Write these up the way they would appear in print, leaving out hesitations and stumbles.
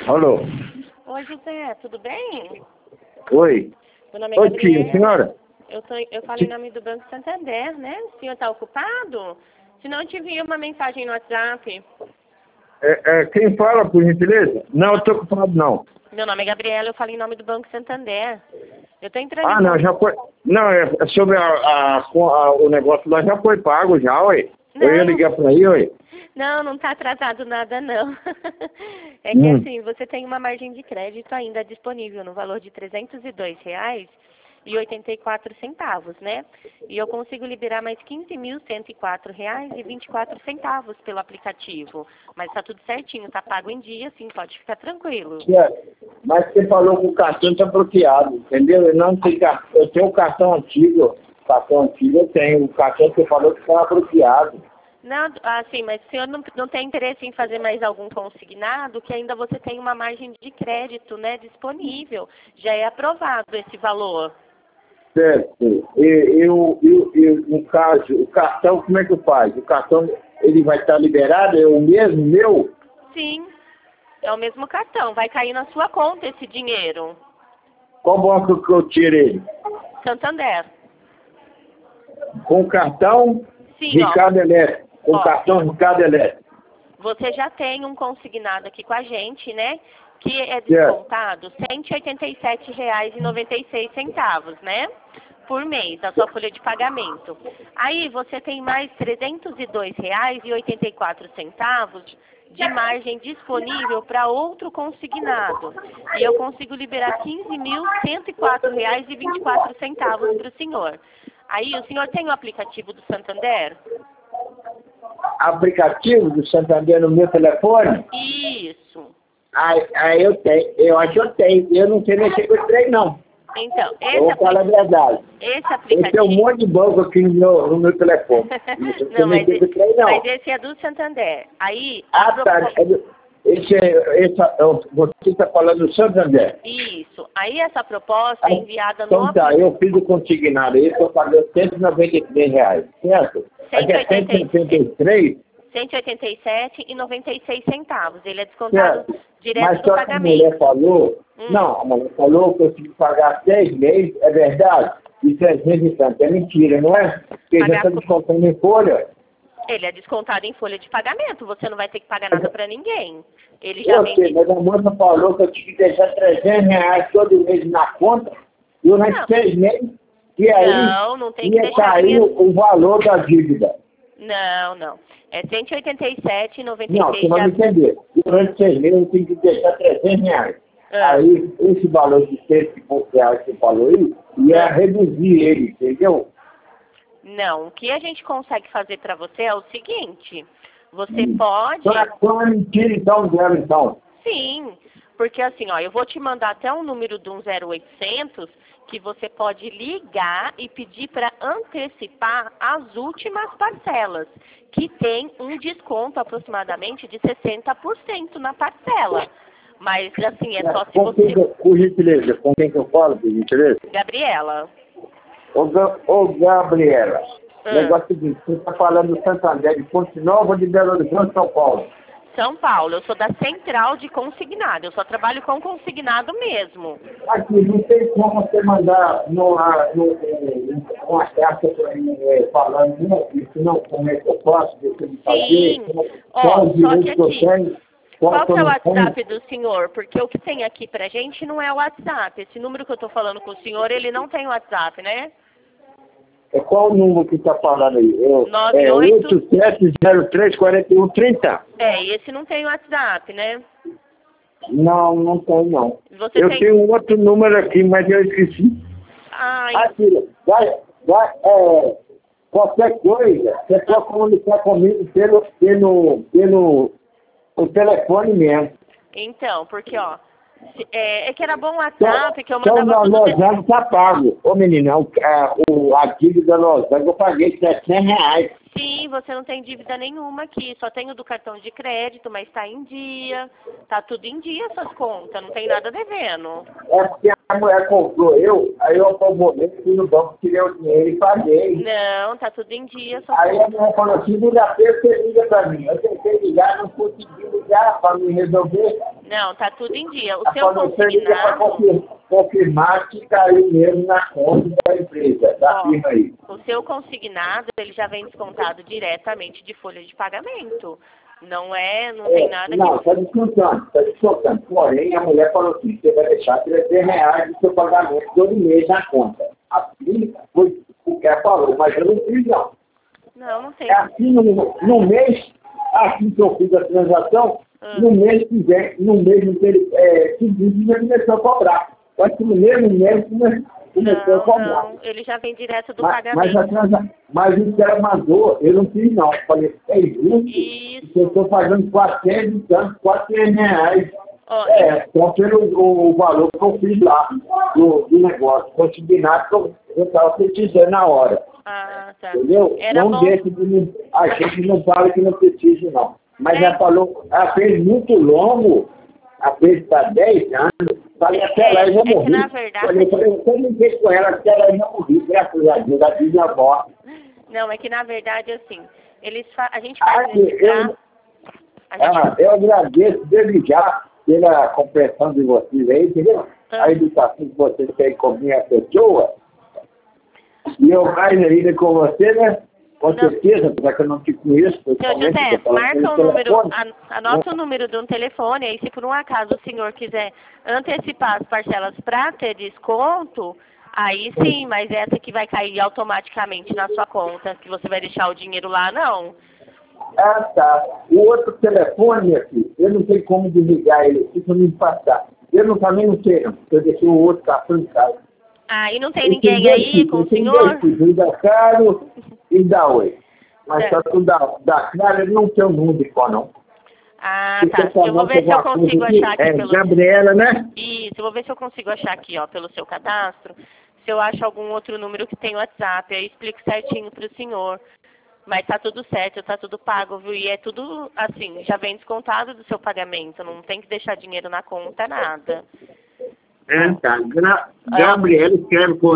Alô? Oi, José, tudo bem? Oi. Meu nome é Oi, tia, Gabriela. senhora? Eu falo em nome do Banco Santander, né? O senhor está ocupado? Se não, eu te envio uma mensagem no WhatsApp. Quem fala, por gentileza? Não, eu tô ocupado, não. Meu nome é Gabriela, eu falo em nome do Banco Santander. Eu estou entrando Ah, em não, já contato. foi... Não, é sobre o negócio lá, já foi pago já, ué. Eu ia Não, ligar pra aí, ué. não está atrasado nada, não. É que Hum. assim, você tem uma margem de crédito ainda disponível no valor de R$ 302,84, né? E eu consigo liberar mais R$ 15.104,24 pelo aplicativo. Mas está tudo certinho, tá pago em dia, sim, pode ficar tranquilo. Tia, mas você falou que o cartão tá bloqueado, entendeu? Eu não tenho cartão, eu tenho o cartão antigo. O cartão antigo eu tenho. O cartão que você falou que estava bloqueado. Não, assim, mas o senhor não tem interesse em fazer mais algum consignado, que ainda você tem uma margem de crédito, né, disponível. Já é aprovado esse valor. Certo. No caso, o cartão, como é que faz? O cartão, ele vai estar liberado? É o mesmo meu? Sim, é o mesmo cartão. Vai cair na sua conta esse dinheiro. Qual banco que eu tiro ele? Santander. Com cartão Sim, ó. Ricardo Elétrico. Com Ó, cartão Ricardo Elétrico. você já tem um consignado aqui com a gente, né? Que é Certo. descontado R$ 187,96, né? Por mês, da sua folha de pagamento. Aí você tem mais R$ 302,84 de margem disponível para outro consignado. E eu consigo liberar R$ 15.104,24 para o senhor. Aí, o senhor tem o aplicativo do Santander? Aplicativo do Santander no meu telefone? Isso. Aí eu tenho. Eu acho que eu tenho. Eu não sei mexer com esse trem, não. Então, Eu vou falar a verdade. esse Eu tenho aplicativo... um monte de banco aqui no meu telefone. Não sei Não, mexer com esse trem, não. mas esse é do Santander. Aí, Tá. Você está falando do Santander? Isso. Aí essa proposta é enviada no... Então tá, eu fiz o consignado aí, estou pagando R$ 193, certo? Aqui é 183, 187,96. Ele é descontado certo? direto Mas do só que a pagamento. mulher falou, não, a mulher falou que eu tive que pagar 6 meses, é verdade? E 300 e tanto, é mentira, não é? Porque já Pagar está descontando em folha. Ele é descontado em folha de pagamento. Você não vai ter que pagar nada para ninguém. Ele já Eu vem... sei, mas a moça falou que eu tinha que deixar R$ 300 todo mês na conta, durante Não. 6 meses, e aí Não tem que ia deixar cair dinheiro... o valor da dívida. Não. É 187,96. Não, você vai me entender. Durante 6 meses eu tenho que deixar R$ 300. Ah. Aí, esse valor de R$ 100 que você falou aí, ia reduzir ele, entendeu? Não, o que a gente consegue fazer para você é o seguinte, você pode... Então é mentira, então, dela, então. Sim, porque assim, ó, eu vou te mandar até um número de um 0800 que você pode ligar e pedir para antecipar as últimas parcelas, que tem um desconto aproximadamente de 60% na parcela. Mas assim, é só se você... Por gentileza, com quem que eu falo, por gentileza? Gabriela. Ô Gabriela, o negócio é o seguinte, você está falando do Santander de Ponte Nova ou de Belo Horizonte, São Paulo? São Paulo, eu sou da central de consignado, eu só trabalho com consignado mesmo. Aqui, não tem como você mandar uma carta para mim falando isso, não, como é que eu posso, deixa de fazer, Sim, qual ó, o só que direito que eu aqui, tenho, qual que é o eu não tenho. WhatsApp do senhor? Porque o que tem aqui pra gente não é o WhatsApp. Esse número que eu tô falando com o senhor, ele não tem WhatsApp, né? Qual o número que está falando aí? 98... 87034130. Esse não tem WhatsApp, né? Não, não tem não. Você Eu tem... tenho um outro número aqui, mas eu esqueci. Ai, Filha, qualquer coisa, você pode comunicar comigo pelo o telefone mesmo. então, porque, ó, é que era bom o WhatsApp, que eu Então, mandava na tudo... Losango está pago. Ô, menina, a dívida da Losango eu paguei R$ 700. Sim, você não tem dívida nenhuma aqui, só tem o do cartão de crédito, mas está em dia, tá tudo em dia essas contas, não tem nada devendo. É porque a mulher comprou aí eu apavorei, fui no banco, tirei o dinheiro e paguei. Não, tá tudo em dia essas Aí a contas. mulher falou, segunda-feira você liga pra mim. Eu tentei ligar, não consegui ligar pra me resolver. Não, tá tudo em dia. O Tá seu falando, você liga para consignado... confirmar que caiu mesmo na conta da empresa, da Ó, firma aí. o seu consignado, ele já vem descontado diretamente de folha de pagamento. Não tem nada Não, que... está descontando, está descontando. Porém, a mulher falou assim, você vai deixar R$ 300 do seu pagamento todo mês na conta. Assim foi o que ela falou, mas eu não fiz não. Não tem. É assim no mês, assim que eu fiz a transação, no mês que vem, no mês seguinte, já começou a cobrar. Acho que no mesmo mês começou a cobrar. Não, ele já vem direto do Mas pagamento. mas o que ela mandou, eu não fiz não. Eu falei, é justo, Isso. eu estou pagando 400 e tanto, R$ 400. Ó, Só pelo o valor que eu fiz lá do negócio. Consignado que eu estava precisando na hora. tá. Entendeu? Era Não bom. deixa a gente não fala que não precisa, não. Mas ela falou, ela fez muito longo, ela fez para 10 anos, falei até lá eu já morri. que na verdade... Falei, eu comentei com ela até lá eu já morri, graças a Deus, a minha avó. Não, é que na verdade, assim, a gente faz esse Eu agradeço desde já pela compreensão de vocês aí, entendeu? A educação que vocês têm com a minha pessoa. E eu mais ainda com você, né? Com certeza, já que eu não te conheço. Seu José, marca o número, anota o número de um telefone, aí se por um acaso o senhor quiser antecipar as parcelas para ter desconto, aí sim, mas essa que vai cair automaticamente na sua conta, que você vai deixar o dinheiro lá, não. Ah, tá. O outro telefone, minha filha, eu não tenho como desligar ele, fica me passar. Eu também não sei, não. Eu deixei o outro cartão em casa. Ah, e não tem ninguém aí com o senhor? O da Caro e da Oi. Mas só que o da Caro ele não tem o número de qual, não. Ah, tá. Eu vou ver se eu consigo achar aqui pelo... Gabriela, né? Isso, eu vou ver se eu consigo achar aqui, ó, pelo seu cadastro, se eu acho algum outro número que tem WhatsApp, aí explico certinho pro senhor. Mas tá tudo certo, tá tudo pago, viu? E é tudo, assim, já vem descontado do seu pagamento, não tem que deixar dinheiro na conta, nada. Tá. Gabriela, escreve com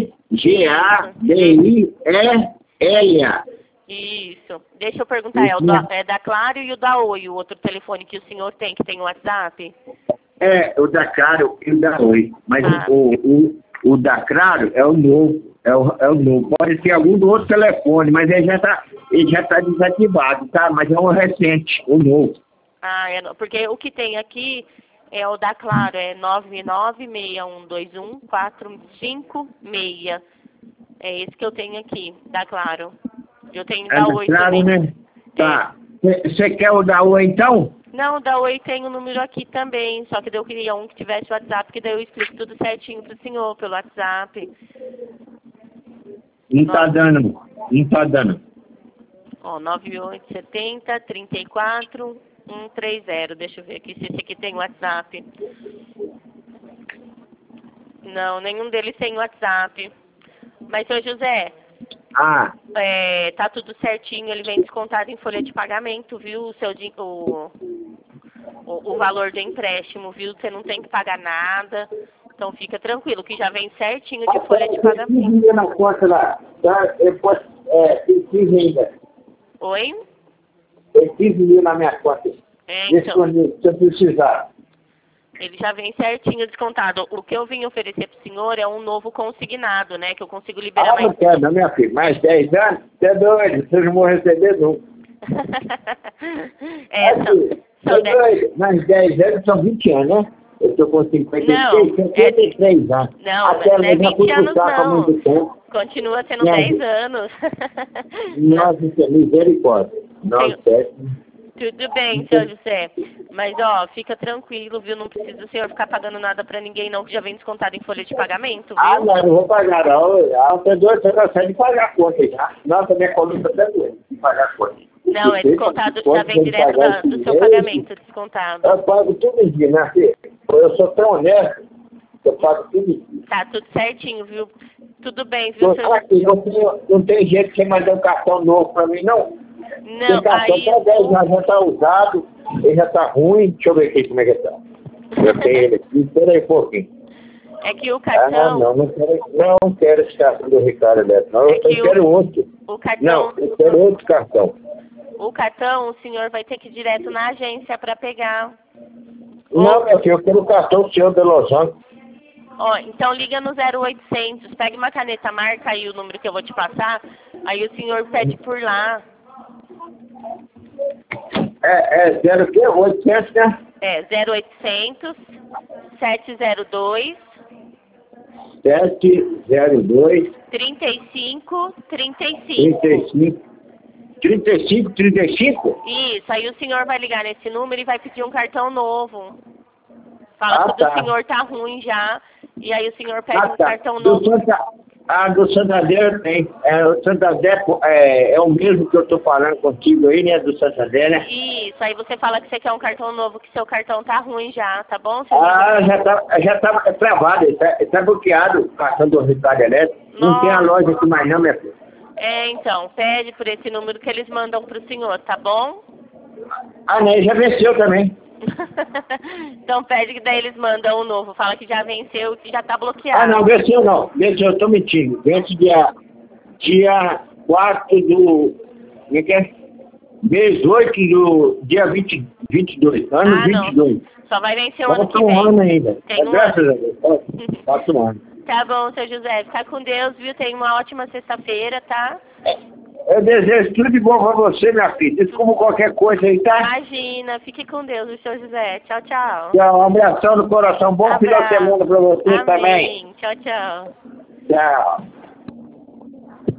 G-A-B-I-E-L-A. Isso. Deixa eu perguntar, é da Claro e o da Oi, o outro telefone que o senhor tem, que tem o WhatsApp? O da Claro e o da Oi. Mas o da Claro é o novo. É o novo. Pode ser algum do outro telefone, mas ele já tá desativado, tá? Mas é um recente, o novo. Porque o que tem aqui é o da Claro, é 996121456. É esse que eu tenho aqui, da Claro. Eu tenho da Oi Claro, também. Né? Tá. Você quer o da Oi, então? Não, da Oi tem o número aqui também, só que daí eu queria um que tivesse WhatsApp, que daí eu explico tudo certinho pro senhor, pelo WhatsApp. Não tá dando. Ó, 9870-34-130. Deixa eu ver aqui se esse aqui tem WhatsApp. Não, nenhum deles tem WhatsApp. Mas, seu José, tá tudo certinho, ele vem descontado em folha de pagamento, viu? O valor do empréstimo, viu? Você não tem que pagar nada. Então fica tranquilo, que já vem certinho de folha de pagamento. Na conta lá, tá? Eu posso, tem 15 ainda. Oi? Tem 15 mil na minha conta. Então. Se eu precisar. Ele já vem certinho descontado. O que eu vim oferecer pro senhor é um novo consignado, né? Que eu consigo liberar mais... Não quero, não, minha filha. Mais 10 anos? Você é doido, vocês não vão receber nunca. São 10. Mais 10 anos são 20 anos, né? Eu estou com 53 anos. Não, não é 20 anos, não. Continua sendo 10 anos. Nossa, misericórdia. Tudo bem, seu José. Mas, ó, fica tranquilo, viu? Não precisa o senhor ficar pagando nada pra ninguém, não, que já vem descontado em folha de pagamento, viu? Não vou pagar, não. Você consegue de pagar a conta já. Nossa, minha coluna está doendo de pagar a conta. Não, é descontado, já vem direto do seu pagamento, descontado. Eu pago tudo em dia, minha filha. Eu sou tão honesto, eu pago tudo em dia. Tá tudo certinho, viu? Tudo bem, viu, seu Não tem jeito de você mandar um cartão novo pra mim, não? Não, o cartão aí... já tá usado, ele já tá ruim. Deixa eu ver aqui como é que tá. Eu tenho ele aqui, espera aí um pouquinho. É que o cartão... Não quero esse cartão do Ricardo Neto, não. Eu quero outro. O cartão... Não, eu quero outro cartão. O cartão, o senhor vai ter que ir direto na agência para pegar. Não, meu filho, eu quero o cartão seu de Los Angeles. Ó, então liga no 0800, pega uma caneta, marca aí o número que eu vou te passar, aí o senhor pede por lá. É 0 o quê? 800, né? É 0800 702 702 3535. 35. Isso, aí o senhor vai ligar nesse número e vai pedir um cartão novo. Fala que o do senhor tá ruim já, e aí o senhor pede um cartão novo. Do Santander tem. O Santander é o mesmo que eu tô falando contigo aí, né? Do Santander, né? Isso, aí você fala que você quer um cartão novo, que seu cartão tá ruim já, tá bom? Seu Já tá travado, tá bloqueado o cartão do Ricardo Elétrico. Não tem a loja aqui mais não, minha filha. Então, pede por esse número que eles mandam pro senhor, tá bom? Né? Já venceu também. Então pede que daí eles mandam um novo. Fala que já venceu e que já tá bloqueado. Não, venceu não. Venceu, eu tô mentindo. Vence dia 4 do... Como é que é? 18 do dia 22. Ano 22. Não. Só vai vencer o ano que vem. vem. Um ano ainda. Tem Graças a Deus. Passa um ano. Tá bom, seu José. Fica com Deus, viu? Tenha uma ótima sexta-feira, tá? Eu desejo tudo de bom pra você, minha filha. Desculpa qualquer coisa aí, tá? Imagina. Fique com Deus, viu, seu José. Tchau, tchau. Tchau, um abração no coração. Bom final de semana pra você também. Tchau, tchau. Tchau.